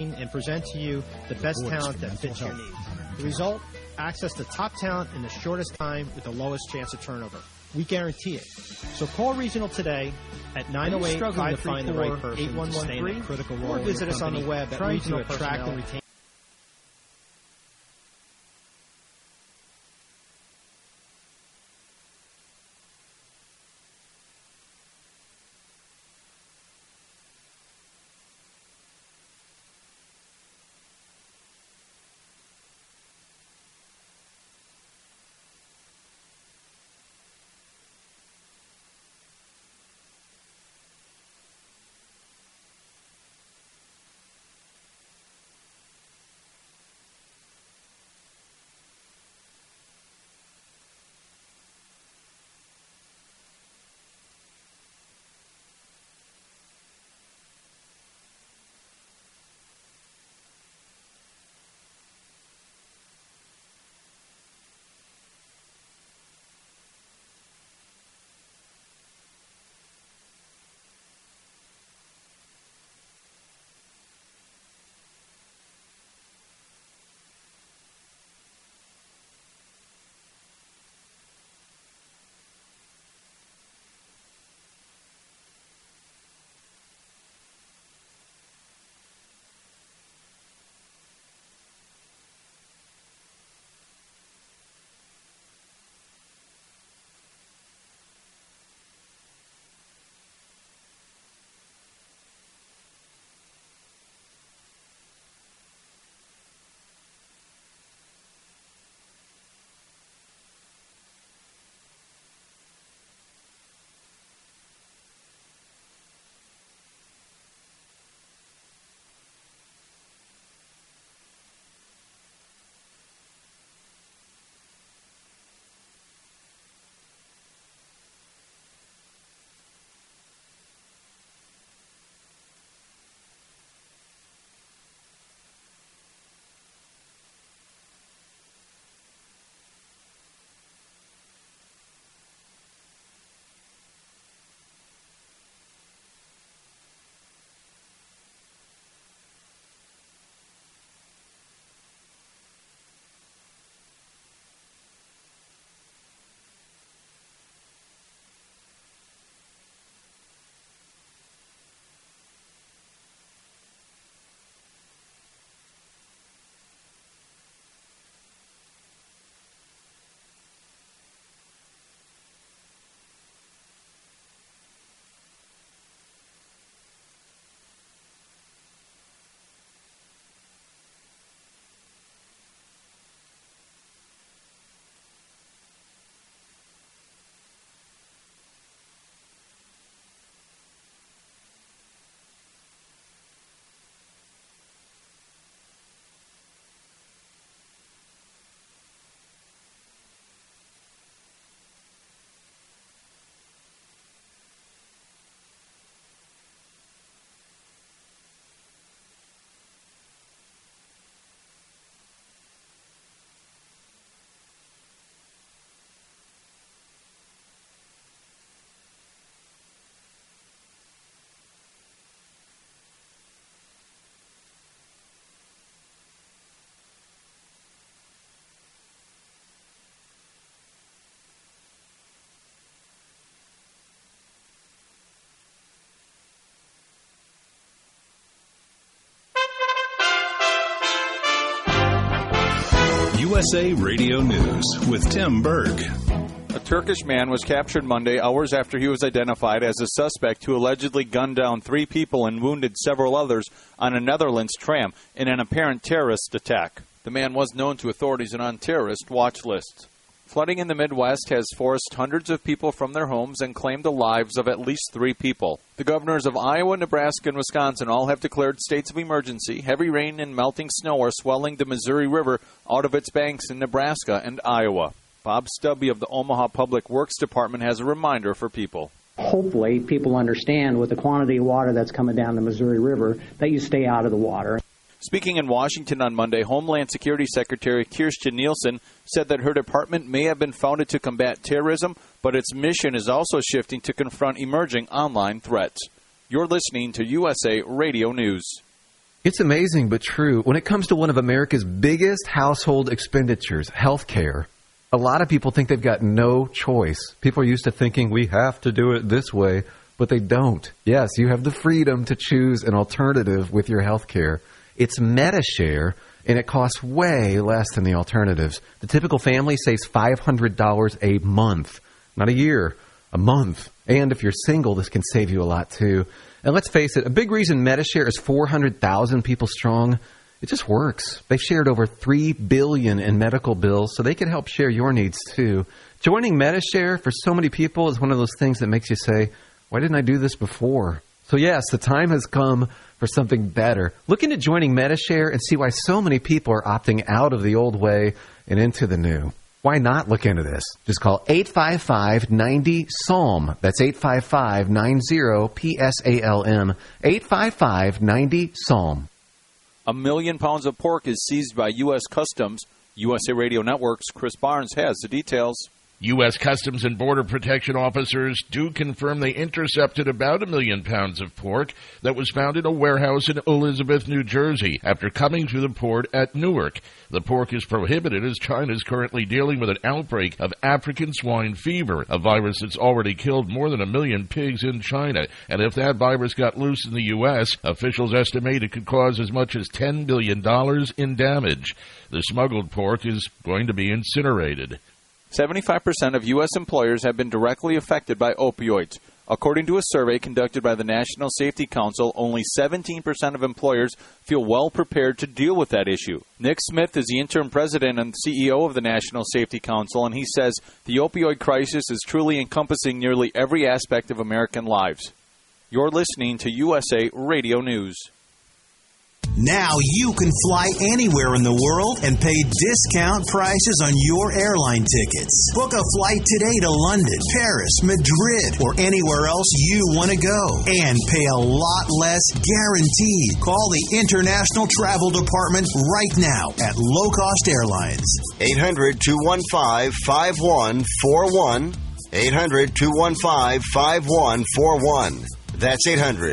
and present to you the best talent that fits your needs. The result? Access to top talent in the shortest time with the lowest chance of turnover. We guarantee it. So call Regional today at 908-534-8113 or visit us on the web at Regional to attract and retain. USA Radio News with Tim Berg. A Turkish man was captured Monday, hours after he was identified as a suspect who allegedly gunned down 3 people and wounded several others on a Netherlands tram in an apparent terrorist attack. The man was known to authorities and on terrorist watch lists. Flooding in the Midwest has forced hundreds of people from their homes and claimed the lives of at least 3 people. The governors of Iowa, Nebraska, and Wisconsin all have declared states of emergency. Heavy rain and melting snow are swelling the Missouri River out of its banks in Nebraska and Iowa. Bob Stubbe of the Omaha Public Works Department has a reminder for people. Hopefully people understand with the quantity of water that's coming down the Missouri River that you stay out of the water. Speaking in Washington on Monday, Homeland Security Secretary Kirstjen Nielsen said that her department may have been founded to combat terrorism, but its mission is also shifting to confront emerging online threats. You're listening to USA Radio News. It's amazing but true. When it comes to one of America's biggest household expenditures, health care, a lot of people think they've got no choice. People are used to thinking we have to do it this way, but they don't. Yes, you have the freedom to choose an alternative with your health care. It's Medi-Share, and it costs way less than the alternatives. The typical family saves $500 a month, not a year, a month. And if you're single, this can save you a lot too. And let's face it, a big reason Medi-Share is 400,000 people strong, it just works. They've shared over $3 billion in medical bills, so they can help share your needs too. Joining Medi-Share for so many people is one of those things that makes you say, why didn't I do this before? So yes, the time has come for something better. Look into joining Medi-Share and see why so many people are opting out of the old way and into the new. Why not look into this? Just call 855-90-PSALM. That's 855-90-PSALM. 855-90-PSALM. 1 million pounds of pork is seized by U.S. Customs. USA Radio Network's Chris Barnes has the details. U.S. Customs and Border Protection officers do confirm they intercepted about 1 million pounds of pork that was found in a warehouse in Elizabeth, New Jersey, after coming through the port at Newark. The pork is prohibited as China is currently dealing with an outbreak of African swine fever, a virus that's already killed more than 1 million pigs in China. And if that virus got loose in the U.S., officials estimate it could cause as much as $10 billion in damage. The smuggled pork is going to be incinerated. 75% of U.S. employers have been directly affected by opioids. According to a survey conducted by the National Safety Council, only 17% of employers feel well prepared to deal with that issue. Nick Smith is the interim president and CEO of the National Safety Council, and he says the opioid crisis is truly encompassing nearly every aspect of American lives. You're listening to USA Radio News. Now you can fly anywhere in the world and pay discount prices on your airline tickets. Book a flight today to London, Paris, Madrid, or anywhere else you want to go. And pay a lot less guaranteed. Call the International Travel Department right now at Low Cost Airlines. 800-215-5141. 800-215-5141. That's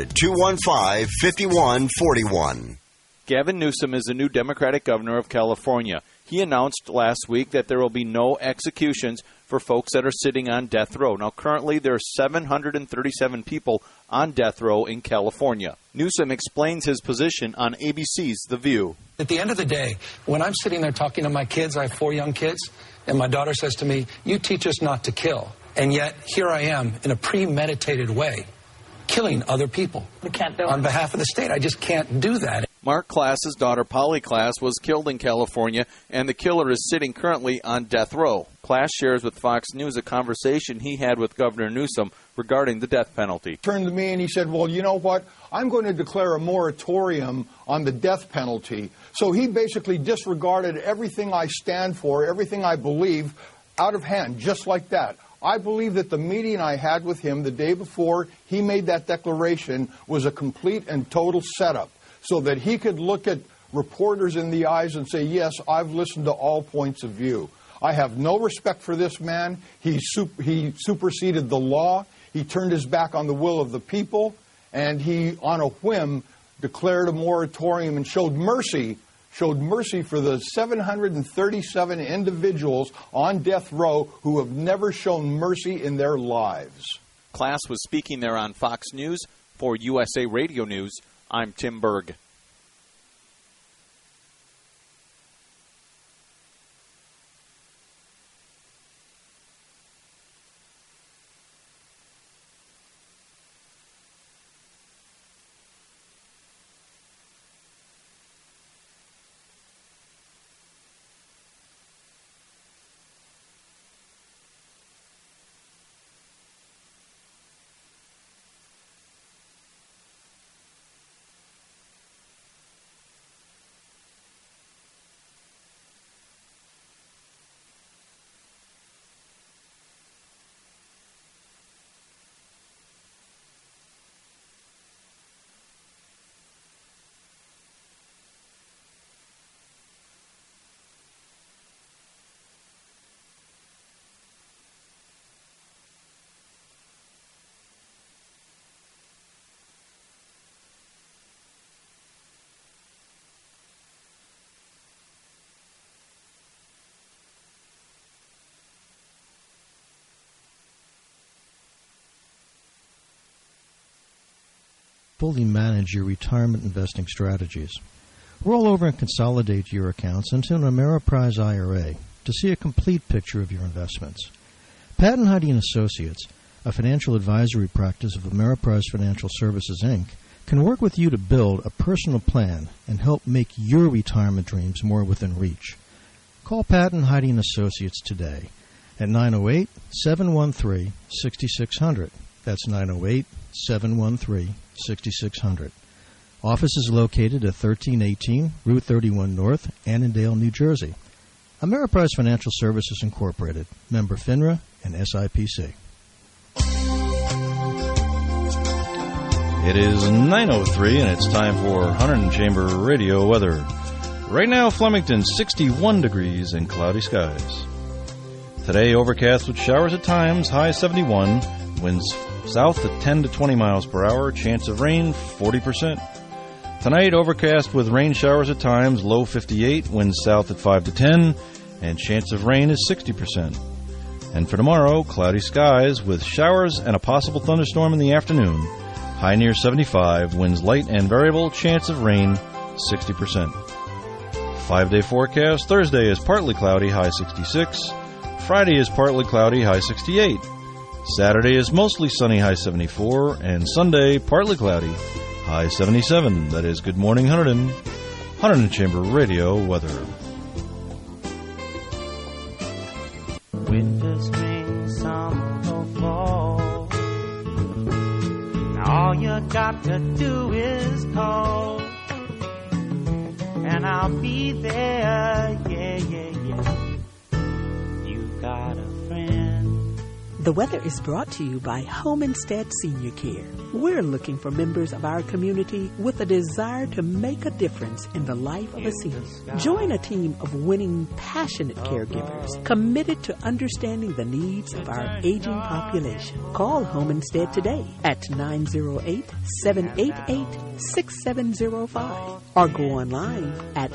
800-215-5141. Gavin Newsom is the new Democratic governor of California. He announced last week that there will be no executions for folks that are sitting on death row. Now, currently, there are 737 people on death row in California. Newsom explains his position on ABC's The View. At the end of the day, when I'm sitting there talking to my kids, I have 4 young kids, and my daughter says to me, "You teach us not to kill." And yet, here I am in a premeditated way, killing other people. We can't do it. On behalf of the state, I just can't do that. Mark Klass's daughter, Polly Klass, was killed in California, and the killer is sitting currently on death row. Klass shares with Fox News a conversation he had with Governor Newsom regarding the death penalty. He turned to me and he said, well, you know what? I'm going to declare a moratorium on the death penalty. So he basically disregarded everything I stand for, everything I believe, out of hand, just like that. I believe that the meeting I had with him the day before he made that declaration was a complete and total setup, so that he could look at reporters in the eyes and say, yes, I've listened to all points of view. I have no respect for this man. He superseded the law. He turned his back on the will of the people. And he, on a whim, declared a moratorium and showed mercy for the 737 individuals on death row who have never shown mercy in their lives. Klass was speaking there on Fox News. For USA Radio News, I'm Tim Berg. fully manage your retirement investing strategies. Roll over and consolidate your accounts into an Ameriprise IRA to see a complete picture of your investments. Patton Heide & Associates, a financial advisory practice of Ameriprise Financial Services, Inc., can work with you to build a personal plan and help make your retirement dreams more within reach. Call Patton Heide & Associates today at 908-713-6600. That's 908-713-6600. Office is located at 1318 Route 31 North, Annandale, New Jersey. Ameriprise Financial Services Incorporated, member FINRA and SIPC. It is 9:03 and it's time for Hunter and Chamber Radio weather. Right now, Flemington 61 degrees and cloudy skies. Today, overcast with showers at times, high 71, winds south at 10 to 20 miles per hour, chance of rain 40%. Tonight, overcast with rain showers at times, low 58, winds south at 5 to 10, and chance of rain is 60%. And for tomorrow, cloudy skies with showers and a possible thunderstorm in the afternoon, high near 75, winds light and variable, chance of rain 60%. 5-day forecast, Thursday is partly cloudy, high 66. Friday is partly cloudy, high 68. Saturday is mostly sunny, high 74. And Sunday, partly cloudy, high 77. That is Good Morning Hunterdon. Hunterdon Chamber Radio weather. Winter, spring, summer, or fall. All you got to do is call, and I'll be there, yeah, yeah, yeah. You got a friend. The weather is brought to you by Home Instead Senior Care. We're looking for members of our community with a desire to make a difference in the life of a senior. Join a team of winning, passionate caregivers committed to understanding the needs of our aging population. Call Home Instead today at 908-788-6705 or go online at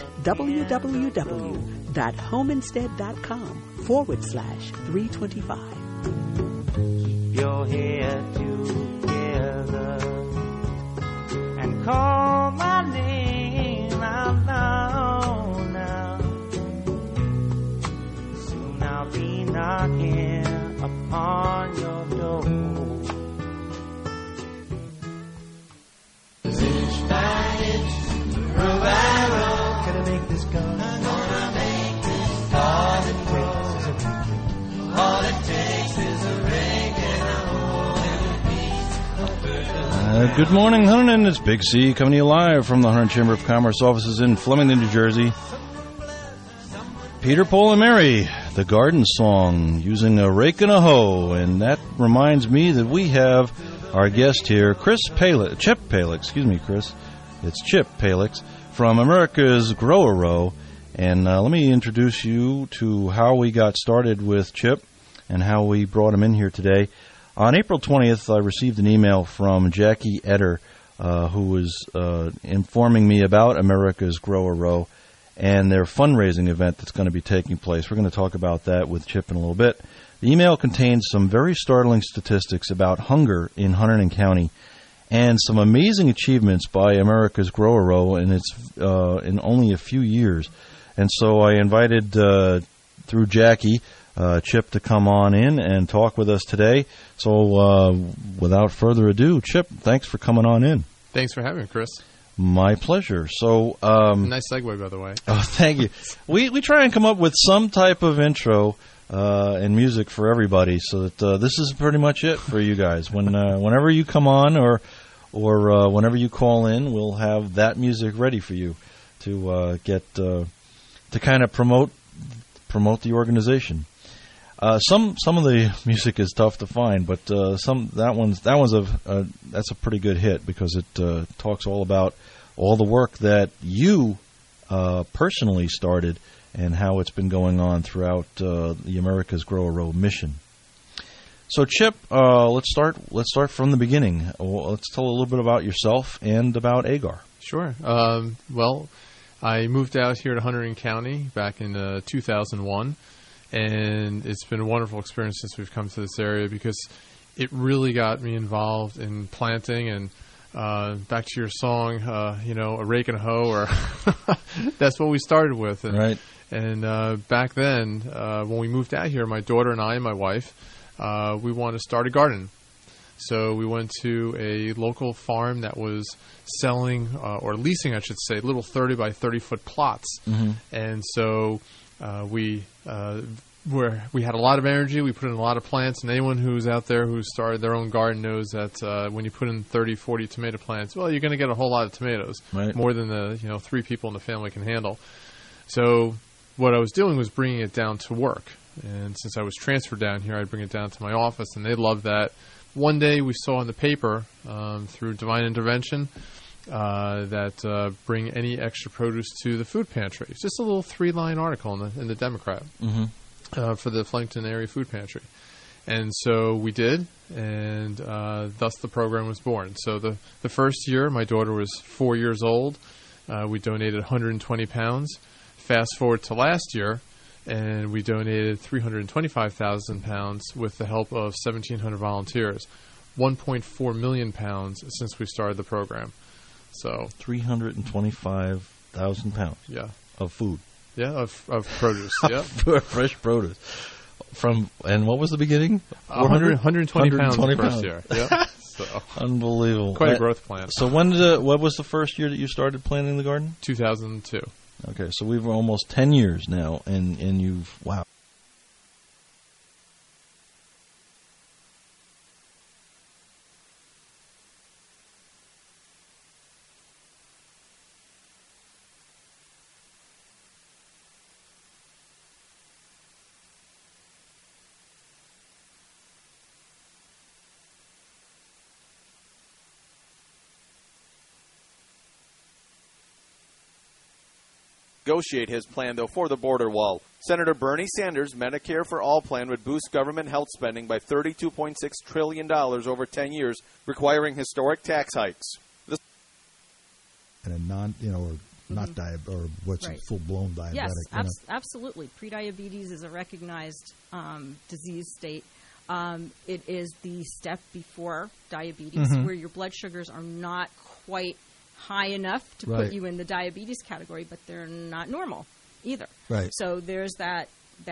www.homeinstead.com/325. Keep your head together and call my name out loud now. Soon I'll be knocking upon your door. Inch by inch, row by row, can I make this go? I'm gonna make this. All it takes is a ring and a hole in a piece. Good morning, Hunterdon. It's Big C coming to you live from the Hunterdon Chamber of Commerce offices in Flemington, New Jersey. Peter, Paul, and Mary, the garden song, using a rake and a hoe. And that reminds me that we have our guest here, Chip Palix, excuse me, Chris. It's Chip Palix from America's Grow-A-Row. And let me introduce you to how we got started with Chip and how we brought him in here today. On April 20th, I received an email from Jackie Etter, who was informing me about America's Grow-A-Row and their fundraising event that's going to be taking place. We're going to talk about that with Chip in a little bit. The email contains some very startling statistics about hunger in Hunterdon County and some amazing achievements by America's Grow-A-Row in only a few years. And so I invited, through Jackie, Chip to come on in and talk with us today. So without further ado, Chip, thanks for coming on in. Thanks for having me, Chris. My pleasure. So nice segue, by the way. Oh, thank you. We try and come up with some type of intro and music for everybody, so that this is pretty much it for you guys. Whenever you come on or whenever you call in, we'll have that music ready for you to get to kind of promote the organization. Some of the music is tough to find, but that's a pretty good hit because it talks all about all the work that you personally started and how it's been going on throughout the America's Grow-A-Row mission. So, Chip, let's start from the beginning. Let's tell a little bit about yourself and about AGAR. Sure. Well, I moved out here to Hunterdon County back in 2001, and it's been a wonderful experience since we've come to this area because it really got me involved in planting and back to your song, a rake and a hoe, or that's what we started with. And, right. And back then, when we moved out here, my daughter and I and my wife, we wanted to start a garden. So we went to a local farm that was selling, or leasing, I should say, little 30 by 30 foot plots. Mm-hmm. And so we had a lot of energy. We put in a lot of plants. And anyone who's out there who started their own garden knows that when you put in 30, 40 tomato plants, well, you're going to get a whole lot of tomatoes, right. More than the 3 people in the family can handle. So what I was doing was bringing it down to work. And since I was transferred down here, I'd bring it down to my office, and they loved that. One day we saw in the paper, through Divine Intervention, that bring any extra produce to the food pantry. It's just a little 3-line article in the Democrat for the Flemington Area Food Pantry. And so we did, and thus the program was born. So the first year, my daughter was 4 years old. We donated 120 pounds. Fast forward to last year, and we donated 325,000 pounds with the help of 1,700 volunteers. 1.4 million pounds since we started the program. So 325,000 pounds. Yeah. Of food. Yeah, of produce. Yeah, fresh produce. And what was the beginning? 120 pounds the first year. Yeah. So unbelievable. Quite a growth plan. So what was the first year that you started planting the garden? 2002. Okay, so we've almost 10 years now, and you've, wow. Negotiate his plan, though, for the border wall. Senator Bernie Sanders' Medicare for All plan would boost government health spending by $32.6 trillion over 10 years, requiring historic tax hikes. And a not diabetic, or what's right. a full-blown diabetic. Yes, absolutely. Prediabetes is a recognized disease state. It is the step before diabetes, where your blood sugars are not quite high enough to put you in the diabetes category, but they're not normal either. Right. So there's that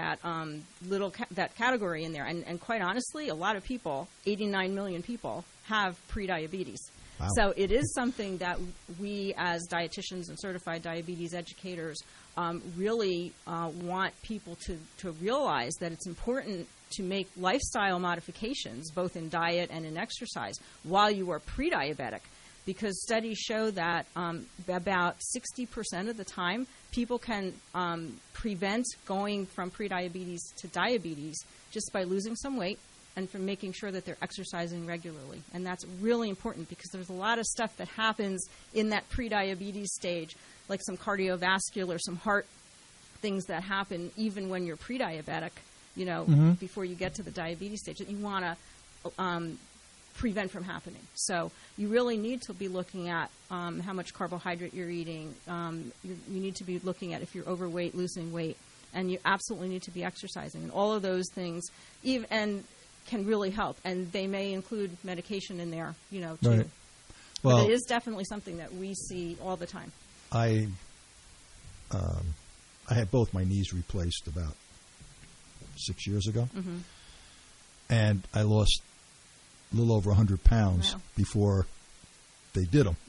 category in there, and quite honestly, a lot of people, 89 million people, have prediabetes. Wow. So it is something that we, as dietitians and certified diabetes educators, really want people to realize that it's important to make lifestyle modifications, both in diet and in exercise, while you are pre-diabetic. Because studies show that about 60% of the time, people can prevent going from prediabetes to diabetes just by losing some weight and from making sure that they're exercising regularly. And that's really important because there's a lot of stuff that happens in that prediabetes stage, like some cardiovascular, some heart things that happen even when you're pre-diabetic, before you get to the diabetes stage that you want to prevent from happening. So you really need to be looking at how much carbohydrate you're eating. You need to be looking at if you're overweight, losing weight, and you absolutely need to be exercising. And all of those things can really help. And they may include medication in there, too. Right. Well, but it is definitely something that we see all the time. I had both my knees replaced about 6 years ago, and I lost a little over 100 pounds before they did them.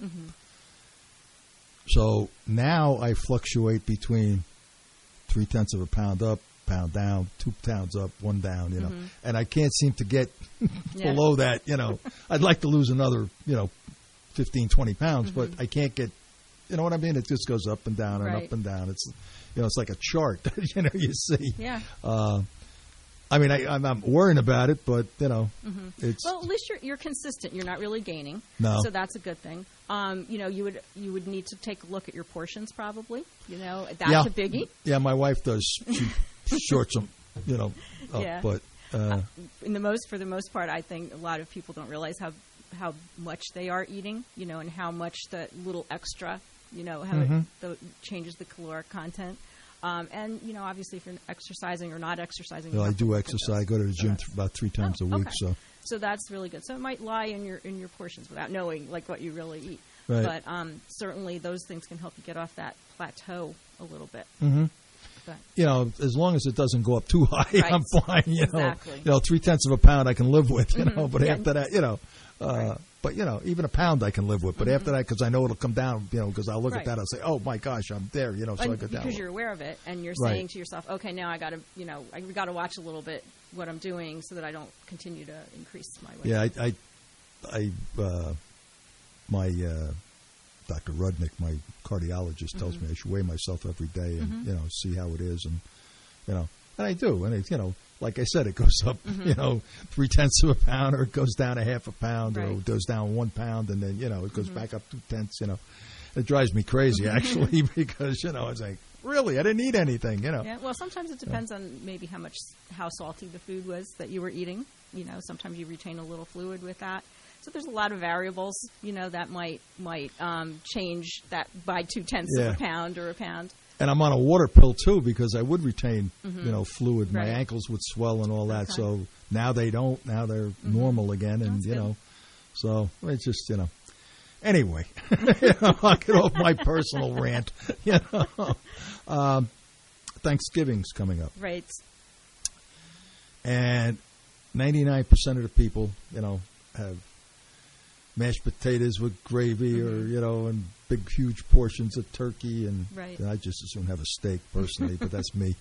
So now I fluctuate between 0.3 of a pound up, pound down, 2 pounds up, 1 down, and I can't seem to get below that, I'd like to lose another, 15, 20 pounds, but I can't get, you know what I mean? It just goes up and down and up and down. It's, it's like a chart that, you see. Yeah. I mean, I'm not worrying about it, but, it's... Well, at least you're consistent. You're not really gaining. No. So that's a good thing. You would need to take a look at your portions probably. That's a biggie. Yeah, my wife does. She shorts them, up. Yeah. But... for the most part, I think a lot of people don't realize how much they are eating, and how much the little extra, how it changes the caloric content. And, obviously if you're exercising or not exercising. Well, I do exercise. I go to the gym about 3 times a week. Okay. So So that's really good. So it might lie in your portions without knowing like what you really eat. Right. But certainly those things can help you get off that plateau a little bit. Mm-hmm. But, you know, as long as it doesn't go up too high, right. I'm fine. You Exactly. know, 0.3 of a pound I can live with. You know, Mm-hmm. but Yeah. after that, you know, Right. but you know, even a pound I can live with. But after that, because I know it'll come down. You know, because I'll look Right. at that, I'll say, oh my gosh, I'm there. You know, so and I go down. because you're aware of it, and you're Right. saying to yourself, okay, now I got to watch a little bit what I'm doing so that I don't continue to increase my weight. Yeah, my Dr. Rudnick, my cardiologist, tells me I should weigh myself every day and you know, see how it is, and you know, and I do, and it, you know, like I said, it goes up, you know, 0.3 of a pound, or it goes down 0.5 pound, or it goes down 1 pound, and then you know, it goes back up 0.2. You know, it drives me crazy actually because you know, it's like, really, I didn't eat anything. You know. Yeah. Well, sometimes it depends on maybe how salty the food was that you were eating. You know, sometimes you retain a little fluid with that. So there's a lot of variables, you know, that might change that by 0.2 of a pound or a pound. And I'm on a water pill too because I would retain, you know, fluid. Right. My ankles would swell and all that. Okay. So now they don't. Now they're normal again, and That's you good. know, so it's just, you know. Anyway, I'll get off my personal rant. You know, Thanksgiving's coming up, Right. and 99% of the people, you know, have mashed potatoes with gravy, or you know, and big huge portions of turkey, and Right. I just as soon have a steak personally, but that's me.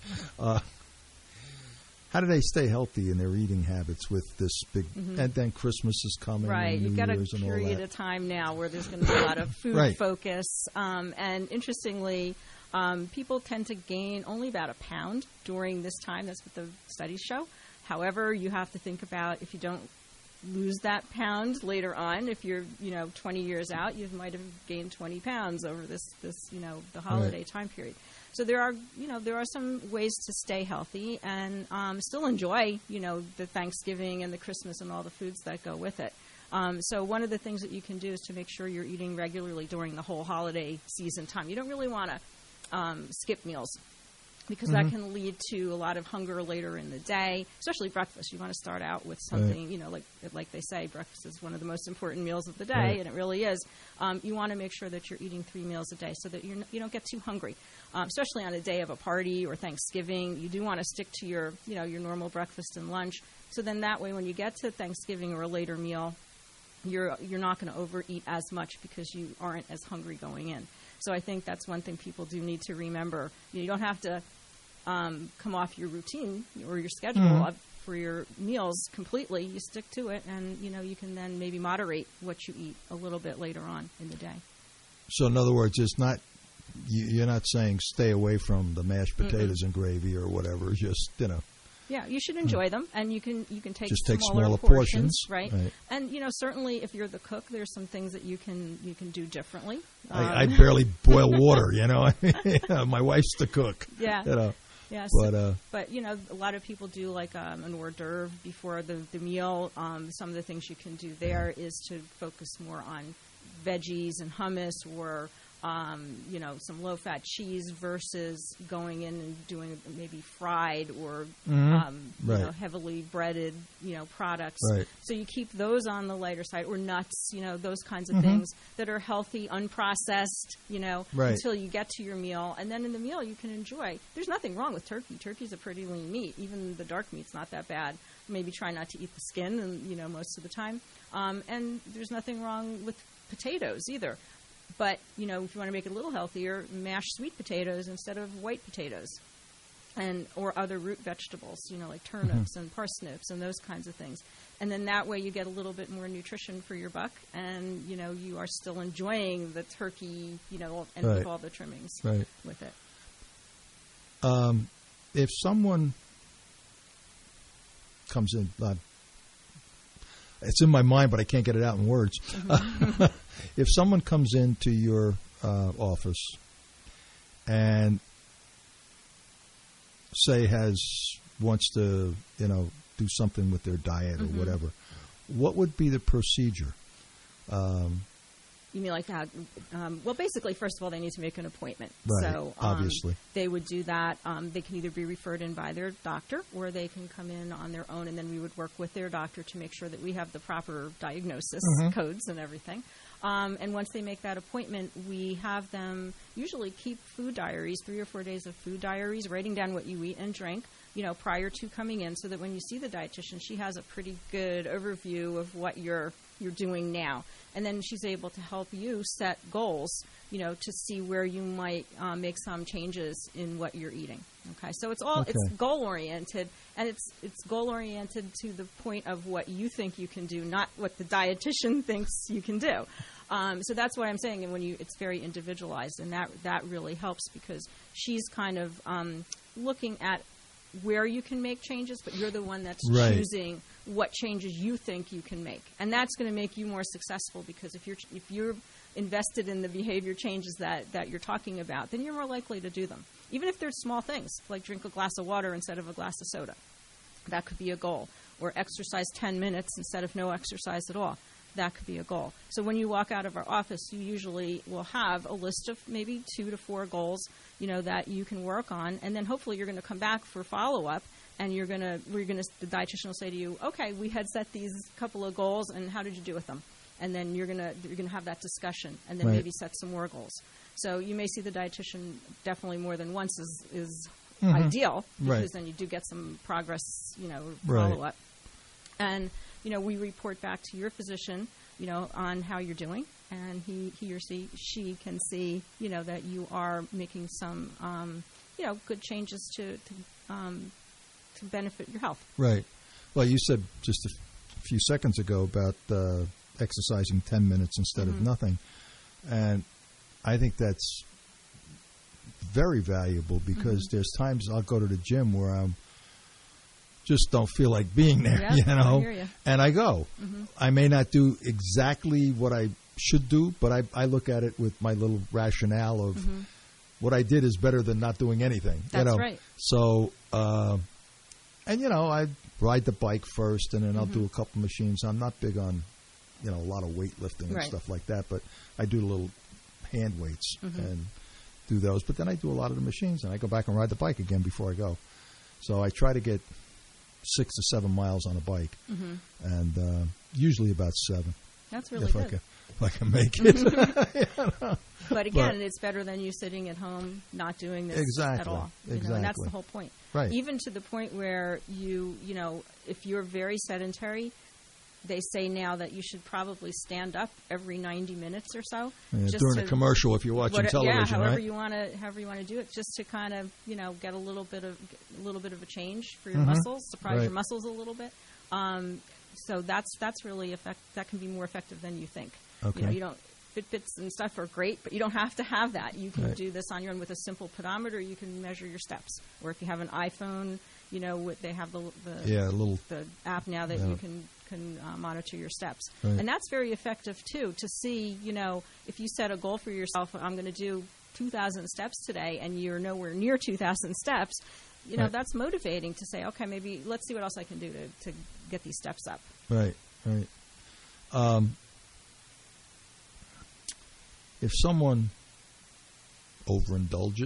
How do they stay healthy in their eating habits with this big? And then Christmas is coming, Right. and New You've got a Year's and all period that. of time now where there's going to be a lot of food Right. focus. And interestingly, people tend to gain only about a pound during this time. That's what the studies show. However, you have to think about if you don't lose that pound later on. If you're, you know, 20 years out, you might have gained 20 pounds over this you know, the holiday time period. So there are some ways to stay healthy and still enjoy, you know, the Thanksgiving and the Christmas and all the foods that go with it. So one of the things that you can do is to make sure you're eating regularly during the whole holiday season time. You don't really want to skip meals, because that can lead to a lot of hunger later in the day, especially breakfast. You want to start out with something, you know, like they say, breakfast is one of the most important meals of the day, and it really is. You want to make sure that you're eating 3 meals a day so that you don't get too hungry, especially on a day of a party or Thanksgiving. You do want to stick to your normal breakfast and lunch. So then that way, when you get to Thanksgiving or a later meal, you're not going to overeat as much because you aren't as hungry going in. So I think that's one thing people do need to remember. You don't have to come off your routine or your schedule for your meals completely. You stick to it, and you know, you can then maybe moderate what you eat a little bit later on in the day. So in other words, it's not, you're not saying stay away from the mashed potatoes and gravy or whatever. It's just, you know. Yeah, you should enjoy them, and you can take Just take smaller portions, right? And you know, certainly if you're the cook, there's some things that you can do differently. I barely boil water, you know. My wife's the cook. Yeah. You know. Yes, but you know, a lot of people do like an hors d'oeuvre before the meal. Some of the things you can do there is to focus more on veggies and hummus, or you know, some low-fat cheese versus going in and doing maybe fried or you know, heavily breaded, you know, products. Right. So you keep those on the lighter side, or nuts, you know, those kinds of things that are healthy, unprocessed, you know, until you get to your meal. And then in the meal you can enjoy. There's nothing wrong with turkey. Turkey's a pretty lean meat. Even the dark meat's not that bad. Maybe try not to eat the skin, and you know, most of the time. And there's nothing wrong with potatoes either. But, you know, if you want to make it a little healthier, mash sweet potatoes instead of white potatoes, or other root vegetables, you know, like turnips and parsnips and those kinds of things. And then that way you get a little bit more nutrition for your buck, and, you know, you are still enjoying the turkey, you know, and with all the trimmings with it. If someone comes in, it's in my mind, but I can't get it out in words. If someone comes into your office and say wants to, you know, do something with their diet or whatever, what would be the procedure? You mean like that? Well, basically, first of all, they need to make an appointment. Right, So obviously. they would do that. They can either be referred in by their doctor, or they can come in on their own, and then we would work with their doctor to make sure that we have the proper diagnosis codes and everything. And once they make that appointment, we have them usually keep food diaries, 3 or 4 days of food diaries, writing down what you eat and drink, prior to coming in, so that when you see the dietitian, she has a pretty good overview of what you're doing now. And then she's able to help you set goals, to see where you might make some changes in what you're eating. Okay, so it's goal oriented, and it's goal oriented to the point of what you think you can do, not what the dietitian thinks you can do. So that's what I'm saying, and it's very individualized, and that really helps, because she's kind of looking at where you can make changes, but you're the one that's choosing what changes you think you can make, and that's going to make you more successful, because if you're invested in the behavior changes that you're talking about, then you're more likely to do them, even if they're small things, like drink a glass of water instead of a glass of soda. That could be a goal, or exercise 10 minutes instead of no exercise at all. That could be a goal. So when you walk out of our office, you usually will have a list of maybe 2 to 4 goals, that you can work on, and then hopefully you're going to come back for follow-up, and the dietitian will say to you, okay, we had set these couple of goals, and how did you do with them? And then you're gonna have that discussion, and then maybe set some more goals. So you may see the dietitian definitely more than once is ideal, because then you do get some progress, follow-up. And we report back to your physician, on how you're doing, and he or she can see, that you are making some, good changes to benefit your health. Right. Well, you said just a few seconds ago about exercising 10 minutes instead of nothing, and I think that's very valuable, because there's times I'll go to the gym where I'm just don't feel like being there, I hear you. And I go. I may not do exactly what I should do, but I look at it with my little rationale of what I did is better than not doing anything. That's right. So, I ride the bike first, and then I'll do a couple machines. I'm not big on, a lot of weightlifting and stuff like that, but I do little hand weights and do those. But then I do a lot of the machines, and I go back and ride the bike again before I go. So I try to get 6 to 7 miles on a bike, and usually about 7. That's really good. If I can make it. But again, it's better than you sitting at home not doing this at all. Exactly. And that's the whole point. Right. Even to the point where if you're very sedentary, they say now that you should probably stand up every 90 minutes or so. Yeah, during a commercial, if you're watching television, however you want to do it, just to kind of get a little bit of a change for your muscles, surprise your muscles a little bit. So that's really that can be more effective than you think. Okay. You don't. Fitbits and stuff are great, but you don't have to have that. You can do this on your own with a simple pedometer. You can measure your steps, or if you have an iPhone, they have the app now that you can monitor your steps, and that's very effective too. To see, if you set a goal for yourself, I'm going to do 2,000 steps today, and you're nowhere near 2,000 steps. That's motivating to say, okay, maybe let's see what else I can do to get these steps up. Right. If someone overindulges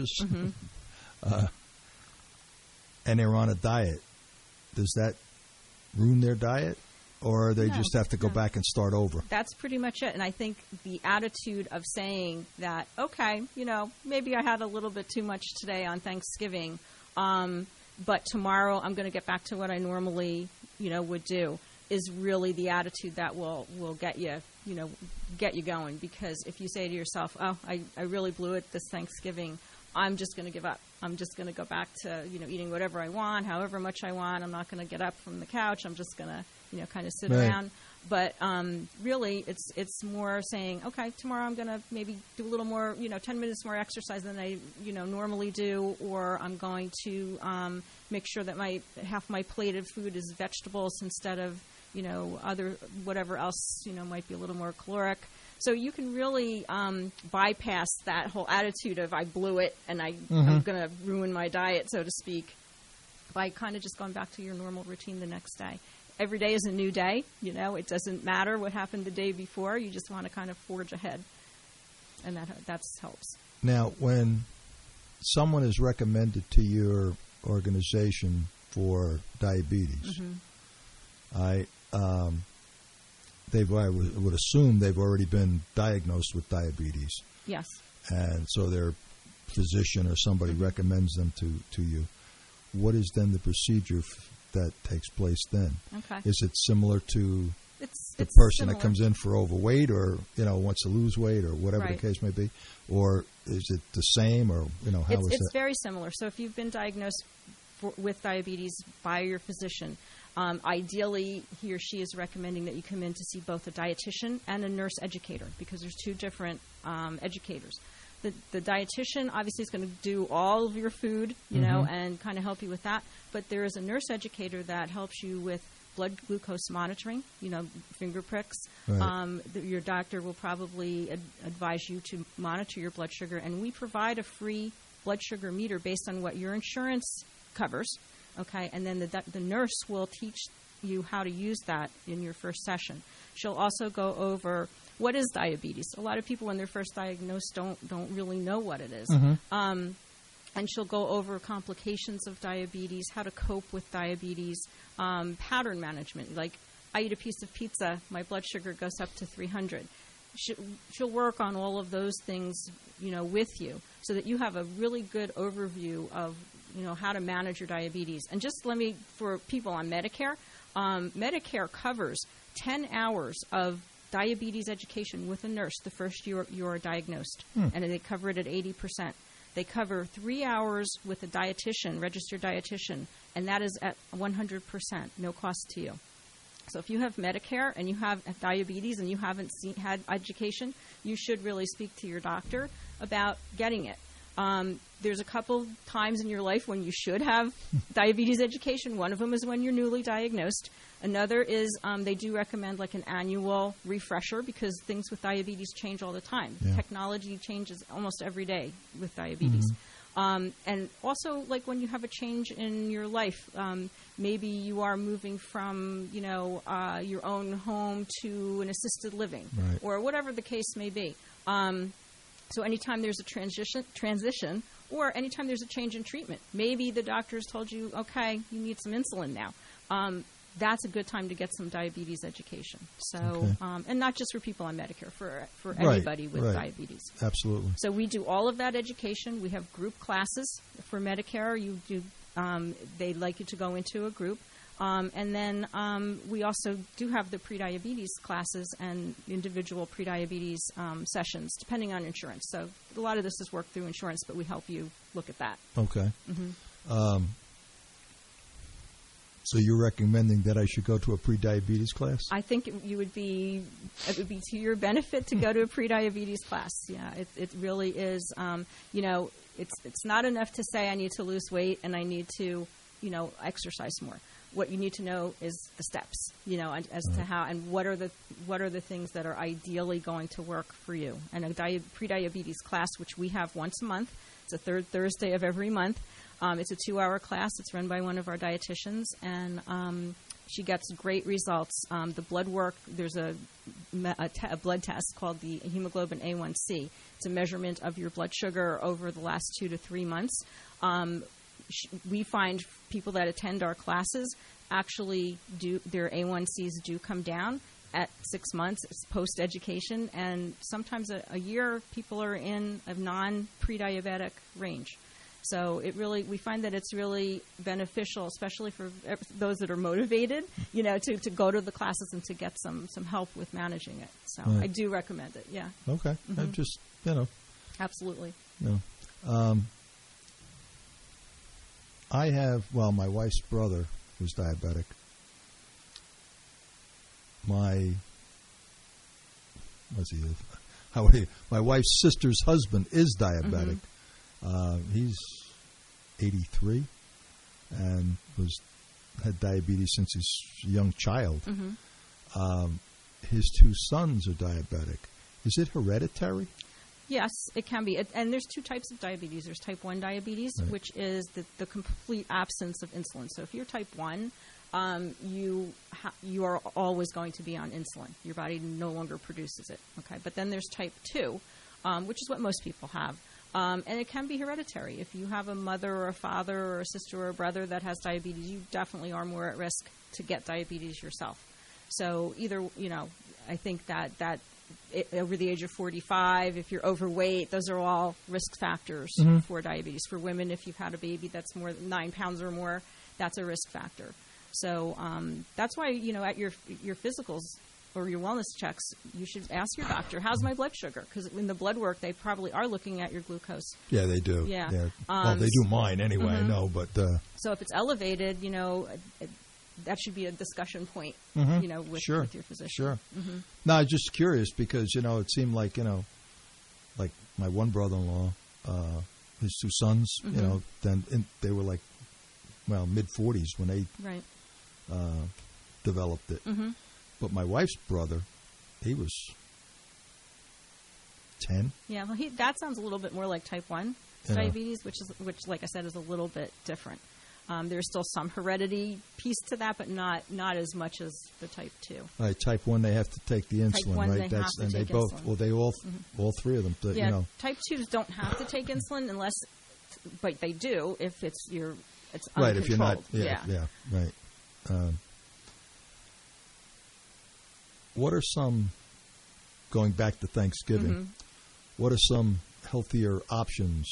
and they're on a diet, does that ruin their diet, or they just have to go back and start over? That's pretty much it. And I think the attitude of saying that, okay, maybe I had a little bit too much today on Thanksgiving, but tomorrow I'm going to get back to what I normally, would do, is really the attitude that will get you, get you going. Because if you say to yourself, oh, I really blew it this Thanksgiving, I'm just going to give up. I'm just going to go back to, eating whatever I want, however much I want. I'm not going to get up from the couch. I'm just going to, kind of sit around. But really, it's more saying, okay, tomorrow I'm going to maybe do a little more, 10 minutes more exercise than I, normally do, or I'm going to make sure that half my plate of food is vegetables instead of, other whatever else, might be a little more caloric. So you can really bypass that whole attitude of I blew it and I'm going to ruin my diet, so to speak, by kind of just going back to your normal routine the next day. Every day is a new day. It doesn't matter what happened the day before. You just want to kind of forge ahead and that helps. Now, when someone is recommended to your organization for diabetes, I would assume they've already been diagnosed with diabetes. Yes. And so their physician or somebody recommends them to you. What is then the procedure that takes place then? Okay. Is it similar to the it's person similar. that comes in for overweight or, wants to lose weight or whatever Right. the case may be? Or is it the same or, how is that? It's very similar. So if you've been diagnosed with diabetes by your physician, ideally he or she is recommending that you come in to see both a dietitian and a nurse educator because there's two different educators. The dietitian obviously is going to do all of your food, and kind of help you with that. But there is a nurse educator that helps you with blood glucose monitoring, finger pricks. Right. Your doctor will probably advise you to monitor your blood sugar, and we provide a free blood sugar meter based on what your insurance covers. Okay, and then the nurse will teach you how to use that in your first session. She'll also go over what is diabetes. A lot of people, when they're first diagnosed, don't really know what it is. And she'll go over complications of diabetes, how to cope with diabetes, pattern management. Like, I eat a piece of pizza, my blood sugar goes up to 300. She'll work on all of those things, with you, so that you have a really good overview of, how to manage your diabetes. And just for people on Medicare, Medicare covers 10 hours of diabetes education with a nurse the first year you're diagnosed, and they cover it at 80%. They cover 3 hours with a dietitian, registered dietitian, and that is at 100%, no cost to you. So if you have Medicare and you have diabetes and you haven't had education, you should really speak to your doctor about getting it. There's a couple times in your life when you should have diabetes education. One of them is when you're newly diagnosed. Another is they do recommend like an annual refresher because things with diabetes change all the time. Yeah. Technology changes almost every day with diabetes. And also, like when you have a change in your life, maybe you are moving from, your own home to an assisted living, Right. or whatever the case may be. So anytime there's a transition, or anytime there's a change in treatment, maybe the doctor's told you, okay, you need some insulin now. That's a good time to get some diabetes education. So, Okay. and not just for people on Medicare, for Right, anybody with right. diabetes. Absolutely. So we do all of that education. We have group classes for Medicare. You do. They'd like you to go into a group. And then we also do have the prediabetes classes and individual prediabetes sessions, depending on insurance. So a lot of this is worked through insurance, but we help you look at that. Okay. So you're recommending that I should go to a prediabetes class? I think it would be to your benefit to go to a prediabetes class. Yeah, it really is. It's not enough to say I need to lose weight and I need to, exercise more. What you need to know is the steps, as to how and what are the things that are ideally going to work for you. And a prediabetes class, which we have once a month, it's the third Thursday of every month. It's a 2-hour class. It's run by one of our dietitians, and she gets great results. The blood work, there's a blood test called the hemoglobin A1C. It's a measurement of your blood sugar over the last 2 to 3 months. We find people that attend our classes actually their A1Cs do come down at 6 months post-education, and sometimes a year people are in a non-pre-diabetic range. So we find that it's really beneficial, especially for those that are motivated, to go to the classes and to get some help with managing it. So Right. I do recommend it. Yeah. Okay. I just, Absolutely. I have, my wife's brother was diabetic. My wife's sister's husband is diabetic. He's 83 and had diabetes since he's a young child. His 2 sons are diabetic. Is it hereditary? Yes, it can be. And there's 2 types of diabetes. There's type 1 diabetes, Right. which is the complete absence of insulin. So if you're type 1, you are always going to be on insulin. Your body no longer produces it. Okay, but then there's type 2, which is what most people have. And it can be hereditary. If you have a mother or a father or a sister or a brother that has diabetes, you definitely are more at risk to get diabetes yourself. So either, I think that over the age of 45, if you're overweight, those are all risk factors for diabetes. For women, if you've had a baby that's more than 9 pounds or more, that's a risk factor. So that's why, at your physicals or your wellness checks, you should ask your doctor, how's my blood sugar? Because in the blood work, they probably are looking at your glucose. Yeah, they do. Yeah. Well, they do mine anyway, I know, but... So if it's elevated, that should be a discussion point, with your physician. Sure. No, I was just curious because, it seemed like, like my one brother-in-law, his 2 sons, then they were like, mid-40s when they developed it. But my wife's brother, he was 10. Yeah, well, that sounds a little bit more like type 1 diabetes, which, like I said, is a little bit different. There's still some heredity piece to that, but not as much as the type 2. Right, type 1, they have to take the insulin, type 1, right? They have to take insulin. Well, they all 3 of them. Type 2s don't have to take insulin but they do if it's uncontrolled. Right, if you're not, right. What are some, going back to Thanksgiving, what are some healthier options?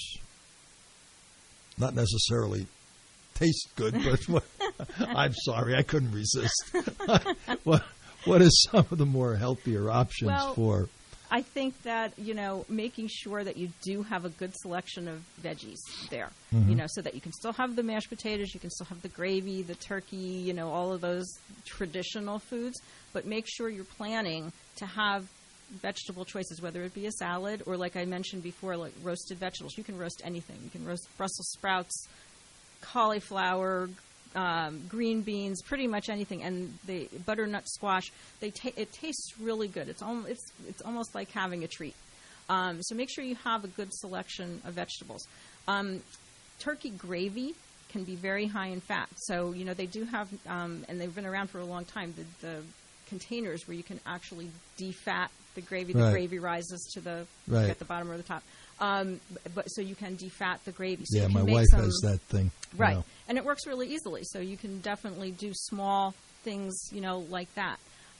Not necessarily taste good, but I'm sorry, I couldn't resist. What are some of the more healthier options for? I think that, making sure that you do have a good selection of veggies there, so that you can still have the mashed potatoes, you can still have the gravy, the turkey, all of those traditional foods, but make sure you're planning to have vegetable choices, whether it be a salad or, like I mentioned before, like roasted vegetables. You can roast anything. You can roast Brussels sprouts, cauliflower, green beans, pretty much anything, and the butternut squash. It tastes really good. It's almost like having a treat. So make sure you have a good selection of vegetables. Turkey gravy can be very high in fat. So they do have, and they've been around for a long time. The containers where you can actually defat the gravy. The gravy rises to the at the bottom or the top. But so you can defat the gravy. So yeah, you can my wife has that thing. Right. And it works really easily. So you can definitely do small things, like that.